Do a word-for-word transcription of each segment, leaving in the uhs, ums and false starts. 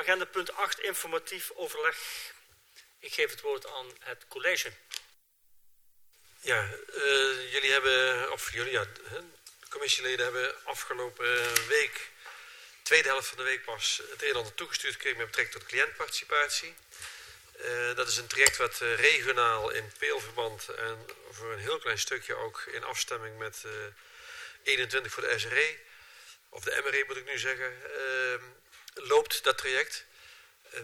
Agenda punt acht, informatief overleg. Ik geef het woord aan het college. Ja, uh, jullie hebben, of jullie, ja, de commissieleden hebben afgelopen week, tweede helft van de week pas, het een en ander toegestuurd gekregen met betrekking tot cliëntparticipatie. Uh, dat is een traject wat uh, regionaal in peelverband en voor een heel klein stukje ook in afstemming met uh, eenentwintig voor de S R E, of de M R E moet ik nu zeggen, uh, loopt dat traject. Uh,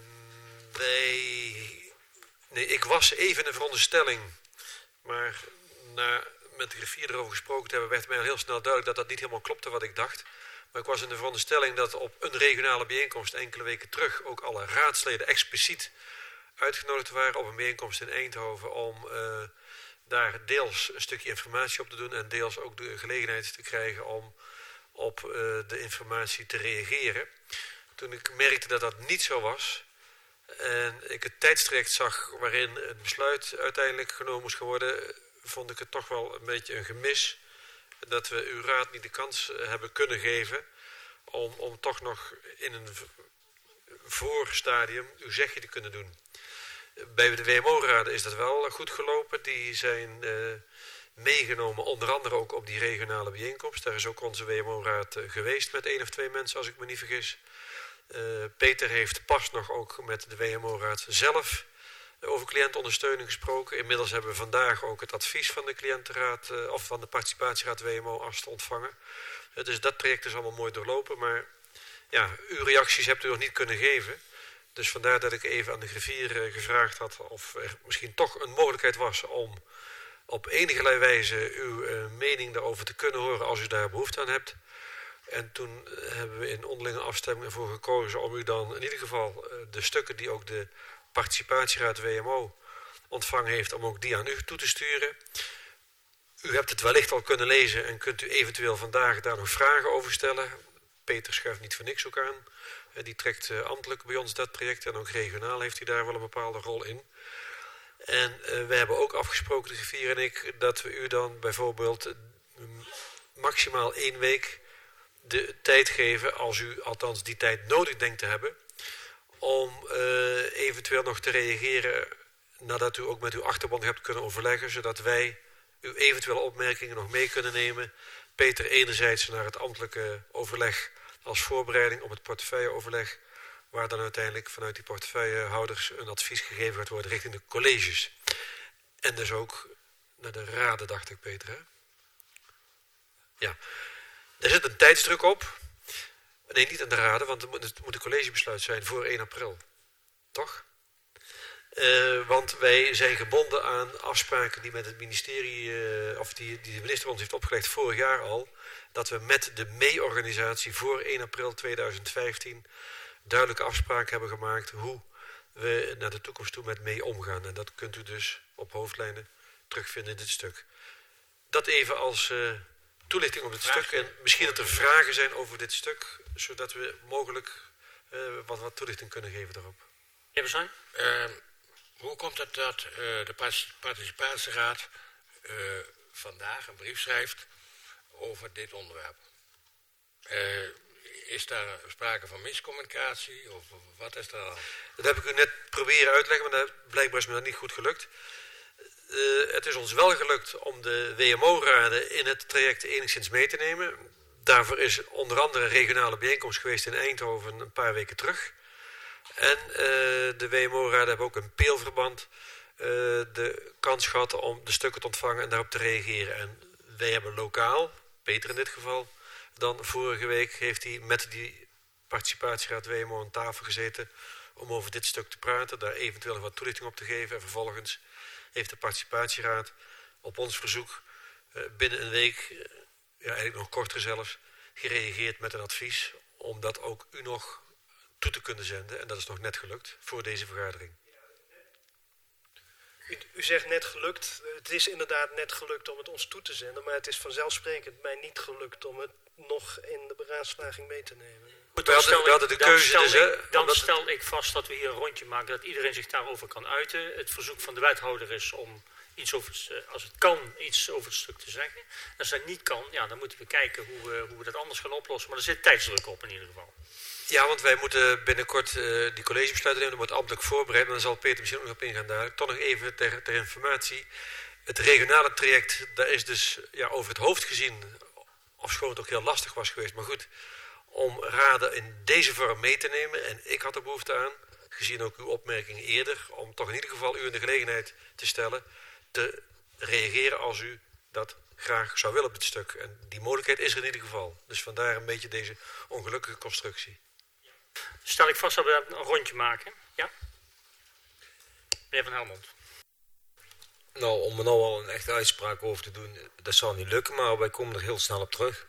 wij, nee, ik was even in de veronderstelling, maar na met de griffier erover gesproken te hebben, werd mij al heel snel duidelijk dat dat niet helemaal klopte wat ik dacht. Maar ik was in de veronderstelling dat op een regionale bijeenkomst enkele weken terug ook alle raadsleden expliciet uitgenodigd waren op een bijeenkomst in Eindhoven om uh, daar deels een stukje informatie op te doen en deels ook de gelegenheid te krijgen om op uh, de informatie te reageren. Toen ik merkte dat dat niet zo was en ik het tijdstraject zag waarin het besluit uiteindelijk genomen moest worden, vond ik het toch wel een beetje een gemis dat we uw raad niet de kans hebben kunnen geven om, om toch nog in een voorstadium uw zegje te kunnen doen. Bij de W M O-raden is dat wel goed gelopen. Die zijn uh, meegenomen, onder andere ook op die regionale bijeenkomst. Daar is ook onze W M O-raad uh, geweest met één of twee mensen, als ik me niet vergis. Uh, Peter heeft pas nog ook met de W M O-raad zelf over cliëntondersteuning gesproken. Inmiddels hebben we vandaag ook het advies van de cliëntenraad, uh, of van de participatieraad W M O-Ast ontvangen. Uh, dus dat traject is allemaal mooi doorlopen. Maar ja, uw reacties hebt u nog niet kunnen geven. Dus vandaar dat ik even aan de griffier uh, gevraagd had of er misschien toch een mogelijkheid was om op enige wijze uw uh, mening daarover te kunnen horen als u daar behoefte aan hebt. En toen uh, hebben we in onderlinge afstemming ervoor gekozen om u dan in ieder geval uh, de stukken die ook de participatieraad W M O ontvangen heeft, om ook die aan u toe te sturen. U hebt het wellicht al kunnen lezen en kunt u eventueel vandaag daar nog vragen over stellen. Peter schuift niet voor niks ook aan. Die trekt uh, ambtelijk bij ons dat traject en ook regionaal heeft hij daar wel een bepaalde rol in. En uh, we hebben ook afgesproken, de griffier en ik, dat we u dan bijvoorbeeld uh, maximaal één week de tijd geven, als u althans die tijd nodig denkt te hebben, om uh, eventueel nog te reageren nadat u ook met uw achterban hebt kunnen overleggen, zodat wij uw eventuele opmerkingen nog mee kunnen nemen. Peter enerzijds naar het ambtelijke overleg als voorbereiding op het portefeuilleoverleg, waar dan uiteindelijk vanuit die portefeuillehouders een advies gegeven gaat worden richting de colleges. En dus ook naar de raden, dacht ik, Peter, hè? Ja. Er zit een tijdsdruk op. Nee, niet aan de raden, want het moet, het moet een collegebesluit zijn voor één april. Toch? Uh, want wij zijn gebonden aan afspraken die met het ministerie, uh, of die, die de minister ons heeft opgelegd vorig jaar al, dat we met de M E E-organisatie voor één april tweeduizend vijftien duidelijke afspraken hebben gemaakt hoe we naar de toekomst toe met M E E omgaan. En dat kunt u dus op hoofdlijnen terugvinden in dit stuk. Dat even als uh, toelichting op dit Vraag stuk. En misschien dat er vragen zijn over dit stuk, zodat we mogelijk uh, wat, wat toelichting kunnen geven daarop. Ja, Bezijn? Uh, hoe komt het dat uh, de participatieraad uh, vandaag een brief schrijft over dit onderwerp? Uh, is daar sprake van miscommunicatie of wat is er aan? Dat heb ik u net proberen uitleggen, maar dat, blijkbaar is me dat niet goed gelukt. Uh, het is ons wel gelukt om de W M O-raden in het traject enigszins mee te nemen. Daarvoor is onder andere een regionale bijeenkomst geweest in Eindhoven een paar weken terug. En uh, de W M O-raden hebben ook in peelverband uh, de kans gehad om de stukken te ontvangen en daarop te reageren. En wij hebben lokaal, Peter in dit geval, dan vorige week heeft hij met die participatieraad W M O aan tafel gezeten om over dit stuk te praten, daar eventueel wat toelichting op te geven. En vervolgens heeft de participatieraad op ons verzoek uh, binnen een week, uh, ja, eigenlijk nog korter zelfs, gereageerd met een advies om dat ook u nog toe te kunnen zenden. En dat is nog net gelukt voor deze vergadering. U, u zegt net gelukt. Het is inderdaad net gelukt om het ons toe te zenden, maar het is vanzelfsprekend mij niet gelukt om het nog in de beraadslaging mee te nemen. Goed, dan stel, we hadden de keuze stel, dus, ik, dan omdat... stel ik vast dat we hier een rondje maken, dat iedereen zich daarover kan uiten. Het verzoek van de wethouder is om iets over het, als het kan, iets over het stuk te zeggen. Als dat niet kan, ja, dan moeten we kijken hoe we, hoe we dat anders gaan oplossen. Maar er zit tijdsdruk op in ieder geval. Ja, want wij moeten binnenkort uh, die collegebesluiten nemen. Dat wordt ambtelijk voorbereid. Maar dan zal Peter misschien ook nog op ingaan daar. Toch nog even ter, ter informatie. Het regionale traject, daar is dus ja, over het hoofd gezien, ofschoon het ook heel lastig was geweest, maar goed, om raden in deze vorm mee te nemen. En ik had er behoefte aan, gezien ook uw opmerkingen eerder, om toch in ieder geval u in de gelegenheid te stellen te reageren als u dat graag zou willen op dit stuk. En die mogelijkheid is er in ieder geval. Dus vandaar een beetje deze ongelukkige constructie. Stel ik vast dat we een rondje maken. Ja? Meneer Van Helmond. Nou, om er nou al een echte uitspraak over te doen, dat zal niet lukken, maar wij komen er heel snel op terug.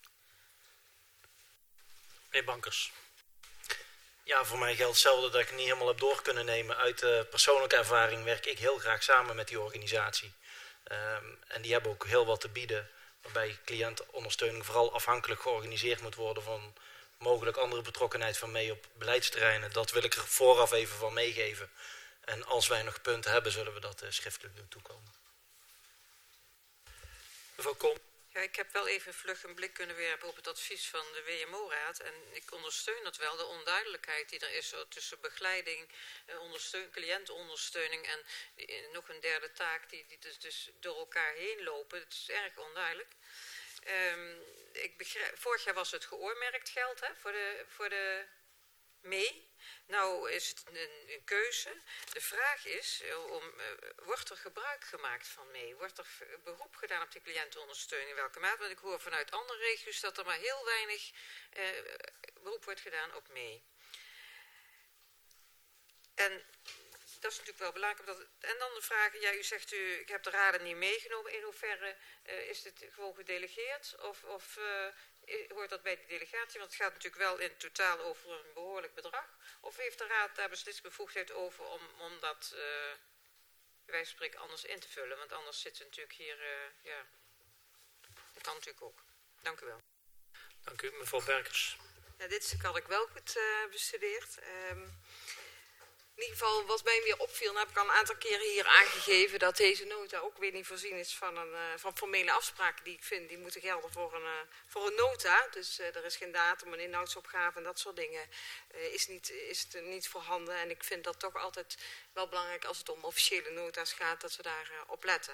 Meneer Bankers. Ja, voor mij geldt hetzelfde dat ik het niet helemaal heb door kunnen nemen. Uit uh, persoonlijke ervaring werk ik heel graag samen met die organisatie. Um, en die hebben ook heel wat te bieden, waarbij cliëntondersteuning vooral afhankelijk georganiseerd moet worden van mogelijk andere betrokkenheid van mee op beleidsterreinen. Dat wil ik er vooraf even van meegeven. En als wij nog punten hebben, zullen we dat uh, schriftelijk doen toekomen. Mevrouw Kom. Ja, ik heb wel even vlug een blik kunnen werpen op het advies van de W M O-raad. En ik ondersteun dat wel, de onduidelijkheid die er is tussen begeleiding, ondersteun, cliëntondersteuning en die, nog een derde taak die, die dus, dus door elkaar heen lopen. Het is erg onduidelijk. Um, ik begrijp, vorig jaar was het geoormerkt geld hè, voor de, voor de mee. Nou is het een, een keuze. De vraag is, om, uh, wordt er gebruik gemaakt van mee? Wordt er beroep gedaan op die cliëntenondersteuning? In welke mate? Want ik hoor vanuit andere regio's dat er maar heel weinig uh, beroep wordt gedaan op mee. En dat is natuurlijk wel belangrijk. Dat, en dan de vraag, ja, u zegt u, ik heb de raden niet meegenomen. In hoeverre uh, is dit gewoon gedelegeerd? Of, of uh, hoort dat bij die delegatie? Want het gaat natuurlijk wel in totaal over een behoorlijk bedrag. Of heeft de raad daar beslissingsbevoegdheid over om, om dat, uh, bij wijze van spreken, anders in te vullen? Want anders zitten we natuurlijk hier, uh, ja, dat kan natuurlijk ook. Dank u wel. Dank u, mevrouw Berkers. Ja, dit stuk had ik wel goed uh, bestudeerd. Um, In ieder geval, wat mij weer opviel, heb ik al een aantal keren hier aangegeven dat deze nota ook weer niet voorzien is van, een, uh, van formele afspraken die ik vind. Die moeten gelden voor een, uh, voor een nota. Dus uh, er is geen datum, een inhoudsopgave en dat soort dingen uh, is, niet, is het niet voorhanden. En ik vind dat toch altijd wel belangrijk als het om officiële nota's gaat, dat we daar uh, op letten.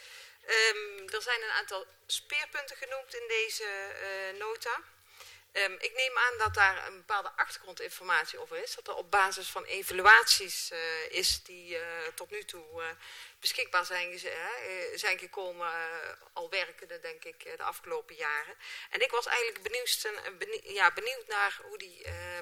Um, er zijn een aantal speerpunten genoemd in deze uh, nota. Um, ik neem aan dat daar een bepaalde achtergrondinformatie over is. Dat er op basis van evaluaties uh, is die uh, tot nu toe uh, beschikbaar zijn, uh, zijn gekomen, uh, al werkende denk ik uh, de afgelopen jaren. En ik was eigenlijk benieuwd, benieuwd, ja, benieuwd naar hoe die, uh,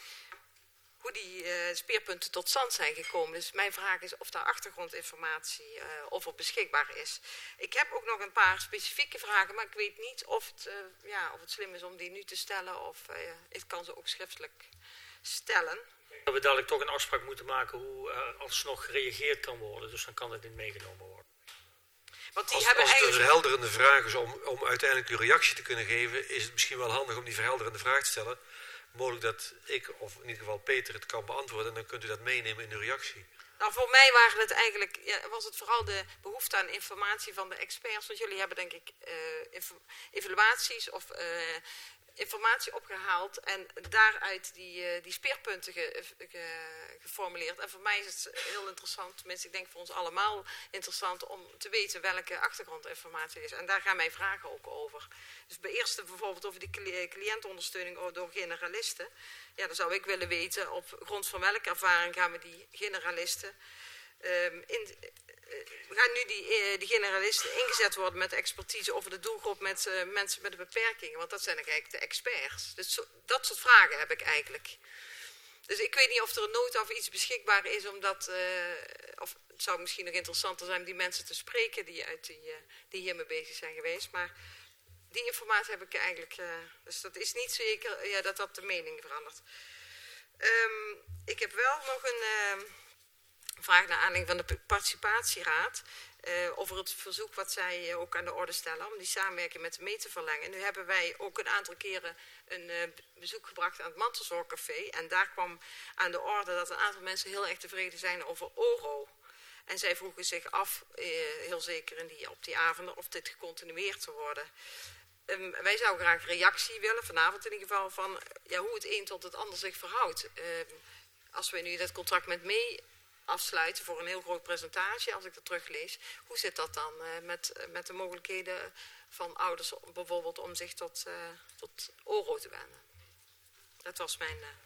hoe die uh, speerpunten tot stand zijn gekomen. Dus mijn vraag is of daar achtergrondinformatie uh, over beschikbaar is. Ik heb ook nog een paar specifieke vragen, maar ik weet niet of het, uh, ja, of het slim is om die nu te stellen of uh, ik kan ze ook schriftelijk stellen. Dat we dadelijk toch een afspraak moeten maken hoe uh, alsnog gereageerd kan worden. Dus dan kan het niet meegenomen worden. Want die als, hebben als het eigenlijk... een verhelderende vraag is om, om uiteindelijk uw reactie te kunnen geven, is het misschien wel handig om die verhelderende vraag te stellen. Mogelijk dat ik, of in ieder geval Peter, het kan beantwoorden en dan kunt u dat meenemen in uw reactie. Nou, voor mij waren het eigenlijk, ja, was het vooral de behoefte aan informatie van de experts. Want jullie hebben denk ik uh, evaluaties of uh, informatie opgehaald en daaruit die, uh, die speerpunten ge, ge, geformuleerd. En voor mij is het heel interessant, tenminste ik denk voor ons allemaal interessant om te weten welke achtergrondinformatie is. En daar gaan mijn vragen ook over. Dus bij eerste bijvoorbeeld over die cliëntondersteuning door generalisten. Ja, dan zou ik willen weten op grond van welke ervaring gaan we die generalisten... Um, in, uh, gaan nu die, uh, die generalisten ingezet worden met expertise over de doelgroep met uh, mensen met een beperking? Want dat zijn eigenlijk de experts. Dus zo, dat soort vragen heb ik eigenlijk. Dus ik weet niet of er een nota of iets beschikbaar is, omdat, uh, of het zou misschien nog interessanter zijn om die mensen te spreken die, uit die, uh, die hiermee bezig zijn geweest. Maar die informatie heb ik eigenlijk, uh, dus dat is niet zeker uh, ja, dat dat de mening verandert. Um, ik heb wel nog een... Uh, vraag naar aanleiding van de participatieraad uh, over het verzoek wat zij uh, ook aan de orde stellen om die samenwerking met de mee te verlengen. Nu hebben wij ook een aantal keren een uh, bezoek gebracht aan het Mantelzorgcafé en daar kwam aan de orde dat een aantal mensen heel erg tevreden zijn over O R O. En zij vroegen zich af, uh, heel zeker in die, op die avonden, of dit gecontinueerd te worden. Um, wij zouden graag reactie willen, vanavond in ieder geval, van ja, hoe het een tot het ander zich verhoudt. Um, als we nu dat contract met mee afsluiten voor een heel groot percentage, als ik dat teruglees, hoe zit dat dan uh, met, uh, met de mogelijkheden van ouders bijvoorbeeld om zich tot, uh, tot O R O te wenden? Dat was mijn... Uh...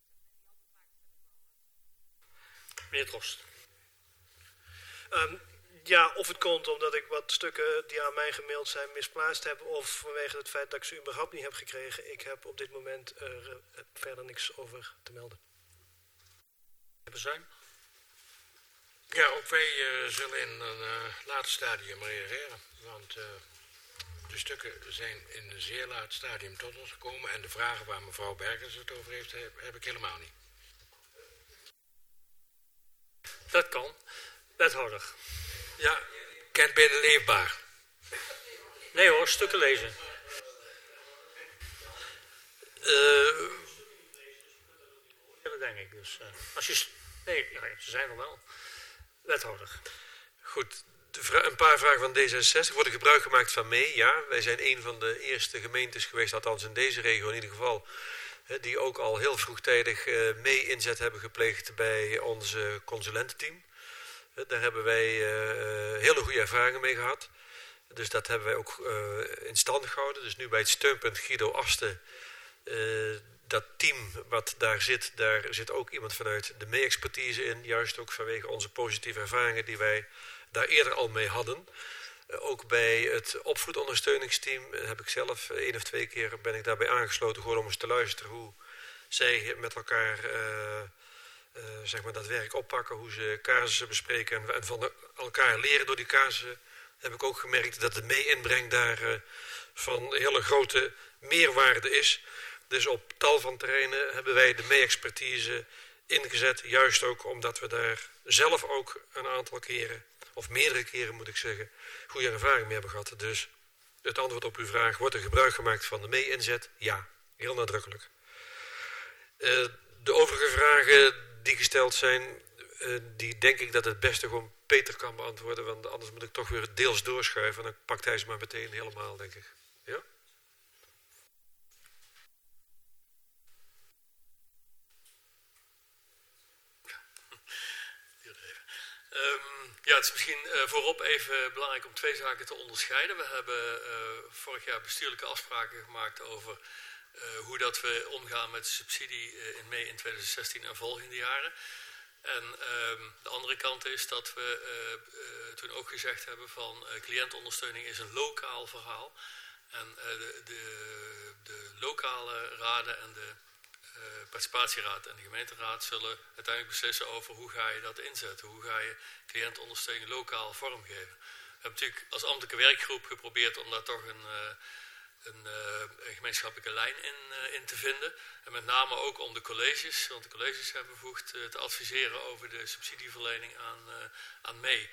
Meneer Drost. Um, ja, of het komt omdat ik wat stukken die aan mij gemaild zijn misplaatst heb, of vanwege het feit dat ik ze überhaupt niet heb gekregen. Ik heb op dit moment er uh, verder niks over te melden. Bezuin? Ja, ook wij uh, zullen in een uh, later stadium reageren. Want uh, de stukken zijn in een zeer laat stadium tot ons gekomen. En de vragen waar mevrouw Bergers het over heeft, heb, heb ik helemaal niet. Dat kan. Wethouder. Ja, kent binnen leefbaar. Nee hoor, stukken lezen. Uh, dat denk ik dus. Uh, als je... Nee, ja, ze zijn er wel. Wethouder. Goed, de vra- een paar vragen van D zesenzestig. Wordt er gebruik gemaakt van mee? Ja, wij zijn een van de eerste gemeentes geweest, althans in deze regio in ieder geval, hè, die ook al heel vroegtijdig uh, mee inzet hebben gepleegd bij ons uh, consulententeam. Uh, daar hebben wij uh, hele goede ervaringen mee gehad. Dus dat hebben wij ook uh, in stand gehouden. Dus nu bij het steunpunt Guido Asten, uh, dat team wat daar zit, daar zit ook iemand vanuit de mee-expertise in. Juist ook vanwege onze positieve ervaringen die wij daar eerder al mee hadden. Uh, ook bij het opvoedondersteuningsteam uh, heb ik zelf uh, één of twee keer ben ik daarbij aangesloten, gewoon om eens te luisteren hoe zij met elkaar uh, uh, zeg maar dat werk oppakken, hoe ze casussen bespreken en, en van de, elkaar leren door die casussen. Heb ik ook gemerkt dat de mee-inbreng daar uh, van hele grote meerwaarde is. Dus op tal van terreinen hebben wij de mee-expertise ingezet. Juist ook omdat we daar zelf ook een aantal keren, of meerdere keren moet ik zeggen, goede ervaring mee hebben gehad. Dus het antwoord op uw vraag, wordt er gebruik gemaakt van de mee-inzet? Ja, heel nadrukkelijk. Uh, de overige vragen die gesteld zijn, uh, die denk ik dat het beste gewoon Peter kan beantwoorden. Want anders moet ik toch weer deels doorschuiven. En dan pakt hij ze maar meteen helemaal, denk ik. Ja? Um, ja, het is misschien uh, voorop even belangrijk om twee zaken te onderscheiden. We hebben uh, vorig jaar bestuurlijke afspraken gemaakt over uh, hoe dat we omgaan met de subsidie uh, in mei in tweeduizend zestien en volgende jaren. En um, de andere kant is dat we uh, uh, toen ook gezegd hebben van uh, cliëntondersteuning is een lokaal verhaal. En uh, de, de, de lokale raden en de uh, participatieraad en de gemeenteraad zullen uiteindelijk beslissen over hoe ga je dat inzetten. Hoe ga je cliëntondersteuning lokaal vormgeven. We hebben natuurlijk als ambtelijke werkgroep geprobeerd om daar toch een... Uh, Een, uh, een gemeenschappelijke lijn in, uh, in te vinden. En met name ook om de colleges, want de colleges hebben bevoegd uh, te adviseren over de subsidieverlening aan, uh, aan mee.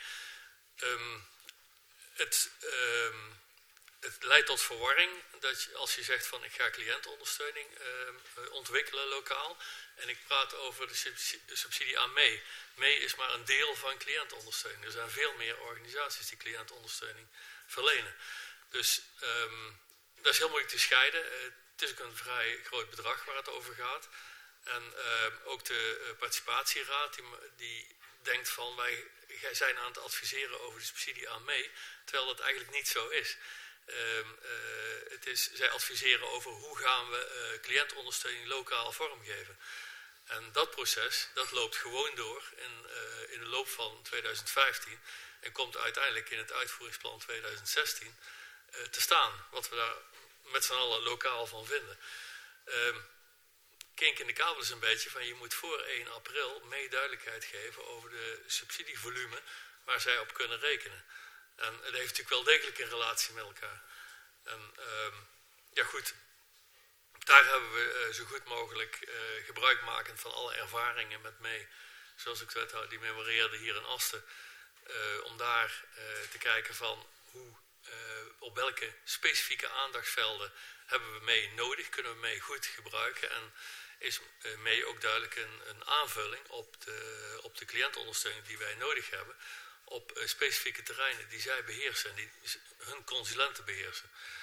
Um, het, um, het leidt tot verwarring dat je, als je zegt van ik ga cliëntondersteuning uh, ontwikkelen lokaal. En ik praat over de subsidie, de subsidie aan mee. Mee is maar een deel van cliëntondersteuning. Er zijn veel meer organisaties die cliëntondersteuning verlenen. Dus... Um, Dat is heel moeilijk te scheiden. Uh, het is ook een vrij groot bedrag waar het over gaat. En uh, ook de uh, participatieraad die, die denkt van wij zijn aan het adviseren over de subsidie aan mee. Terwijl dat eigenlijk niet zo is. Uh, uh, het is zij adviseren over hoe gaan we uh, cliëntondersteuning lokaal vormgeven. En dat proces dat loopt gewoon door in, uh, in de loop van tweeduizend vijftien. En komt uiteindelijk in het uitvoeringsplan tweeduizend zestien uh, te staan. Wat we daar met z'n allen lokaal van vinden. Uh, kink in de kabel is een beetje van je moet voor één april mee duidelijkheid geven over de subsidievolume waar zij op kunnen rekenen. En het heeft natuurlijk wel degelijk een relatie met elkaar. En uh, ja goed, daar hebben we uh, zo goed mogelijk uh, gebruikmakend van alle ervaringen met mee. Zoals ik de wethouder die memoreerde hier in Asten. Uh, om daar uh, te kijken van hoe Uh, op welke specifieke aandachtsvelden hebben we mee nodig, kunnen we mee goed gebruiken en is uh, mee ook duidelijk een, een aanvulling op de, op de cliëntondersteuning die wij nodig hebben op uh, specifieke terreinen die zij beheersen en die hun consulenten beheersen.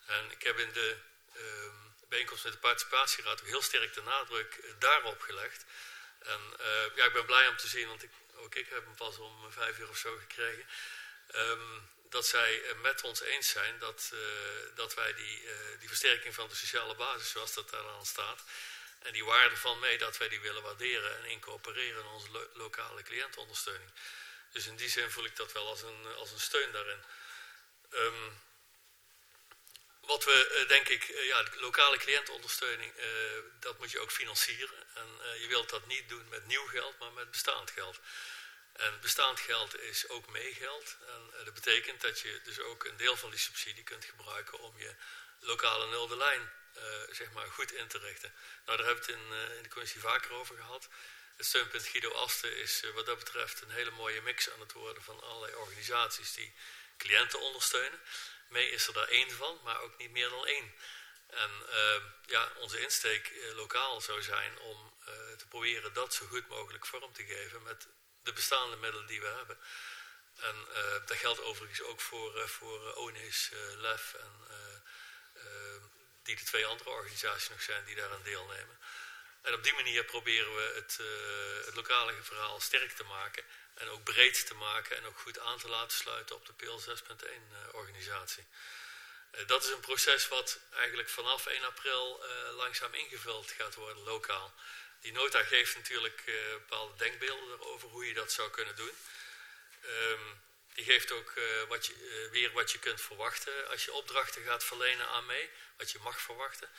En ik heb in de uh, bijeenkomst met de participatieraad ook heel sterk de nadruk uh, daarop gelegd. En uh, ja, ik ben blij om te zien, want ik, ook ik heb hem pas om vijf uur of zo gekregen. Um, dat zij uh, met ons eens zijn dat, uh, dat wij die, uh, die versterking van de sociale basis, zoals dat daar aan staat, en die waarde van mee, dat wij die willen waarderen en incorporeren in onze lo lokale cliëntenondersteuning. Dus in die zin voel ik dat wel als een, als een steun daarin. Um, wat we, uh, denk ik, uh, ja, de lokale cliëntenondersteuning, uh, dat moet je ook financieren. En uh, je wilt dat niet doen met nieuw geld, maar met bestaand geld. En bestaand geld is ook meegeld. En uh, dat betekent dat je dus ook een deel van die subsidie kunt gebruiken om je lokale nulde lijn uh, zeg maar goed in te richten. Nou, daar hebben we het in, uh, in de commissie vaker over gehad. Het steunpunt Guido Asten is uh, wat dat betreft een hele mooie mix aan het worden van allerlei organisaties die cliënten ondersteunen. Mee is er daar één van, maar ook niet meer dan één. En uh, ja, onze insteek uh, lokaal zou zijn om uh, te proberen dat zo goed mogelijk vorm te geven met de bestaande middelen die we hebben. En uh, dat geldt overigens ook voor, uh, voor uh, ONIS, uh, L E F en uh, uh, die de twee andere organisaties nog zijn die daaraan deelnemen. En op die manier proberen we het, uh, het lokale verhaal sterk te maken en ook breed te maken en ook goed aan te laten sluiten op de P L zes punt één uh, organisatie. Uh, dat is een proces wat eigenlijk vanaf één april uh, langzaam ingevuld gaat worden lokaal. Die nota geeft natuurlijk uh, bepaalde denkbeelden over hoe je dat zou kunnen doen. Um, die geeft ook uh, wat je, uh, weer wat je kunt verwachten als je opdrachten gaat verlenen aan mee, wat je mag verwachten.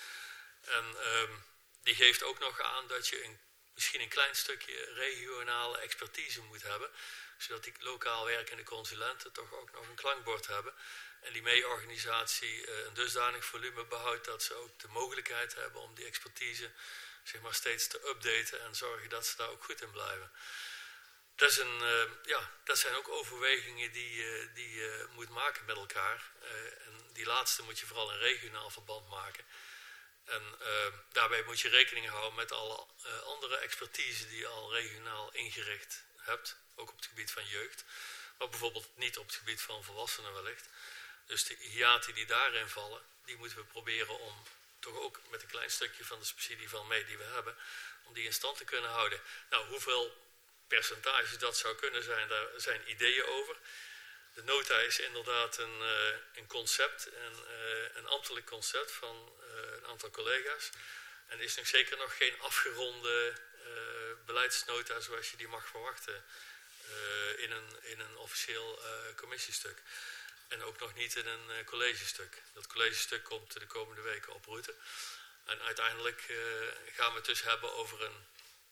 En um, die geeft ook nog aan dat je een, misschien een klein stukje regionale expertise moet hebben, zodat die lokaal werkende consulenten toch ook nog een klankbord hebben. En die mee-organisatie uh, een dusdanig volume behoudt dat ze ook de mogelijkheid hebben om die expertise zeg maar steeds te updaten en zorgen dat ze daar ook goed in blijven. Dat, is een, uh, ja, dat zijn ook overwegingen die, uh, die je uh, moet maken met elkaar. Uh, en die laatste moet je vooral in regionaal verband maken. En uh, daarbij moet je rekening houden met alle uh, andere expertise die je al regionaal ingericht hebt. Ook op het gebied van jeugd. Maar bijvoorbeeld niet op het gebied van volwassenen wellicht. Dus de hiaten die daarin vallen, die moeten we proberen om toch ook met een klein stukje van de subsidie van mee die we hebben, om die in stand te kunnen houden. Nou, hoeveel percentage dat zou kunnen zijn, daar zijn ideeën over. De nota is inderdaad een, uh, een concept, een, uh, een ambtelijk concept van uh, een aantal collega's. En er is nog zeker nog geen afgeronde uh, beleidsnota zoals je die mag verwachten uh, in, een, in een officieel uh, commissiestuk. En ook nog niet in een uh, collegestuk. Dat collegestuk komt de komende weken op route. En uiteindelijk uh, gaan we het dus hebben over een,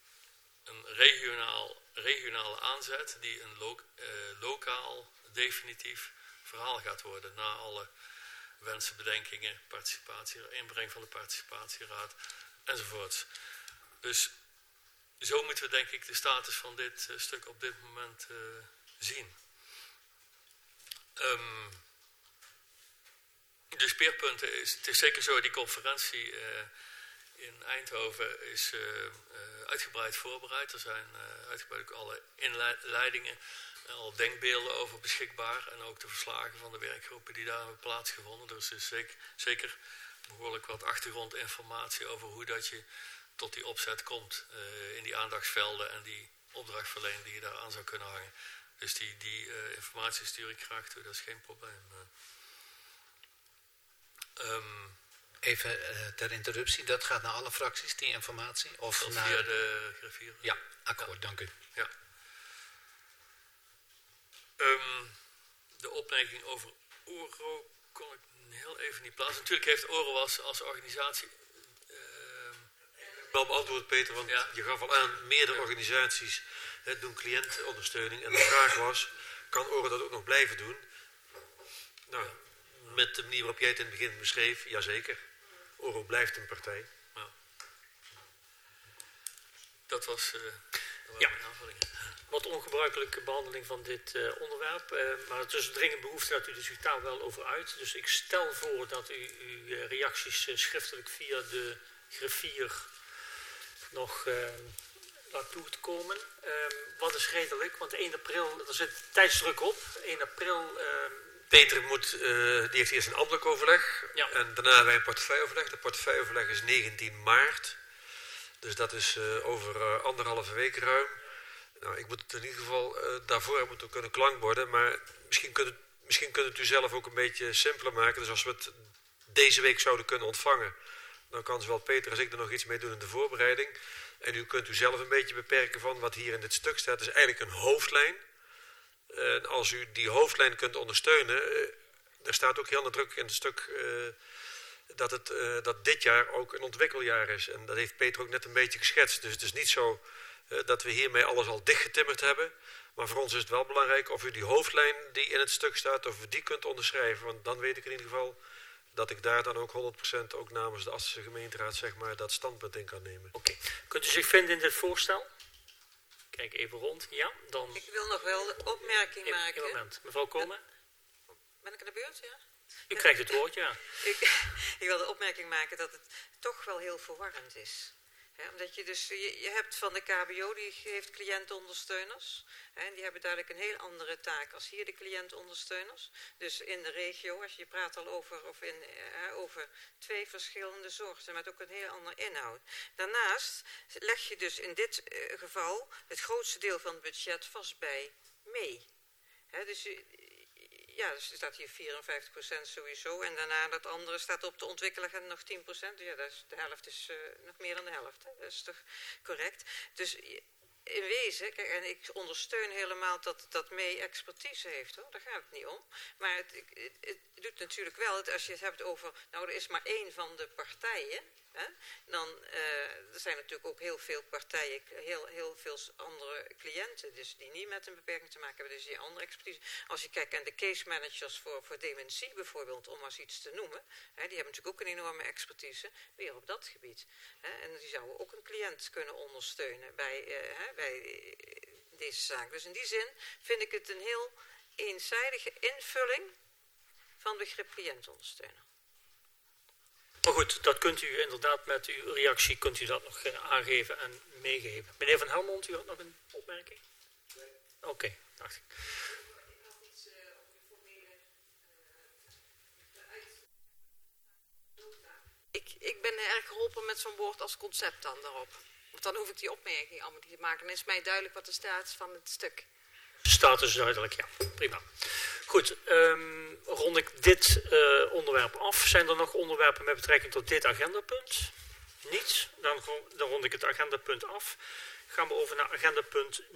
een regionaal, regionale aanzet die een lo uh, lokaal definitief verhaal gaat worden. Na alle wensen, bedenkingen, participatie, inbreng van de participatieraad enzovoorts. Dus zo moeten we denk ik de status van dit uh, stuk op dit moment uh, zien. Um, de speerpunten is, het is zeker zo, die conferentie uh, in Eindhoven is uh, uh, uitgebreid voorbereid. Er zijn uh, uitgebreid ook alle inleidingen en al denkbeelden over beschikbaar. En ook de verslagen van de werkgroepen die daar hebben plaatsgevonden. Dus er is zeker, zeker behoorlijk wat achtergrondinformatie over hoe dat je tot die opzet komt. Uh, in die aandachtsvelden en die opdrachtverlening die je daar aan zou kunnen hangen. Dus die, die uh, informatie stuur ik graag toe, dat is geen probleem. Um, Even uh, ter interruptie, dat gaat naar alle fracties, die informatie? Of dat naar... via de griffier. Ja, akkoord, ja. Dank u. Ja. Um, de opmerking over Oro kon ik heel even niet plaatsen. Natuurlijk heeft Oro als, als organisatie... Uh, Wel beantwoord, Peter, want ja. je gaf al aan, meerdere organisaties hè, doen cliëntondersteuning. En de vraag was, kan Oro dat ook nog blijven doen? Nou, ja. Met de manier waarop jij het in het begin beschreef, jazeker. Oro blijft een partij. Ja. Dat was uh, ja. mijn aanvulling. Wat ongebruikelijke behandeling van dit uh, onderwerp. Uh, maar het is dringend behoefte dat u er zich daar wel over uit. Dus ik stel voor dat u uw reacties uh, schriftelijk via de griffier nog uh, laat toekomen. Uh, wat is redelijk? Want één april, er zit tijdsdruk op. één april uh, Peter moet, uh, die heeft eerst een ambtelijk overleg. Ja. En daarna hebben wij een portefeuilleoverleg. De portefeuilleoverleg is negentien maart. Dus dat is uh, over uh, anderhalve week ruim. Nou, ik moet het in ieder geval, uh, daarvoor moeten we kunnen klankborden. Maar misschien kunt, het, misschien kunt het u zelf ook een beetje simpeler maken. Dus als we het deze week zouden kunnen ontvangen, dan kan zowel Peter als ik er nog iets mee doen in de voorbereiding. En u kunt u zelf een beetje beperken van wat hier in dit stuk staat. Het is eigenlijk een hoofdlijn. En als u die hoofdlijn kunt ondersteunen, uh, er staat ook heel nadrukkelijk in het stuk uh, dat, het, uh, dat dit jaar ook een ontwikkeljaar is. En dat heeft Peter ook net een beetje geschetst. Dus het is niet zo uh, dat we hiermee alles al dichtgetimmerd hebben. Maar voor ons is het wel belangrijk of u die hoofdlijn die in het stuk staat, of u die kunt onderschrijven. Want dan weet ik in ieder geval dat ik daar dan ook honderd procent ook namens de Assense gemeenteraad zeg maar, dat standpunt in kan nemen. Oké. Okay. Kunt u zich vinden in dit voorstel? Kijk even rond. Ja, dan... Ik wil nog wel een opmerking Eén, maken. Een moment. Mevrouw Komen? Ben ik aan de beurt, ja? U krijgt het woord, ja. ik, ik wil de opmerking maken dat het toch wel heel verwarrend is. He, omdat je dus, je, je hebt van de K B O, die geeft cliëntondersteuners. He, en die hebben duidelijk een heel andere taak als hier de cliëntondersteuners. Dus in de regio, als je praat al over, of in, uh, over twee verschillende soorten, met ook een heel andere inhoud. Daarnaast leg je dus in dit uh, geval het grootste deel van het budget vast bij mee. He, dus ja, dus er staat hier vierenvijftig procent sowieso. En daarna dat andere staat op de ontwikkelaar nog tien procent. Ja, dat is, de helft is uh, nog meer dan de helft. Hè? Dat is toch correct? Dus in wezen, kijk, en ik ondersteun helemaal dat dat mee expertise heeft, hoor. Daar gaat het niet om. Maar het, het, het doet natuurlijk wel, als je het hebt over, nou, er is maar één van de partijen. Hè, dan uh, er zijn natuurlijk ook heel veel partijen, heel, heel veel andere cliënten, dus die niet met een beperking te maken hebben, dus die andere expertise. Als je kijkt aan de case managers voor, voor dementie bijvoorbeeld, om maar eens iets te noemen, hè, die hebben natuurlijk ook een enorme expertise, weer op dat gebied. Hè, en die zouden ook een cliënt kunnen ondersteunen bij, uh, hè, bij deze zaak. Dus in die zin vind ik het een heel eenzijdige invulling van begrip cliëntondersteuner. Maar goed, dat kunt u inderdaad met uw reactie kunt u dat nog uh, aangeven en meegeven. Meneer Van Helmond, u had nog een opmerking? Oké, okay, dacht ik. Ik, ik ben erg geholpen met zo'n woord als concept dan daarop. Want dan hoef ik die opmerking allemaal niet te maken. Dan is mij duidelijk wat de staat is van het stuk. De status is duidelijk, ja. Prima. Goed, um, rond ik dit uh, onderwerp af. Zijn er nog onderwerpen met betrekking tot dit agendapunt? Niet. Dan, dan rond ik het agendapunt af. Gaan we over naar agendapunt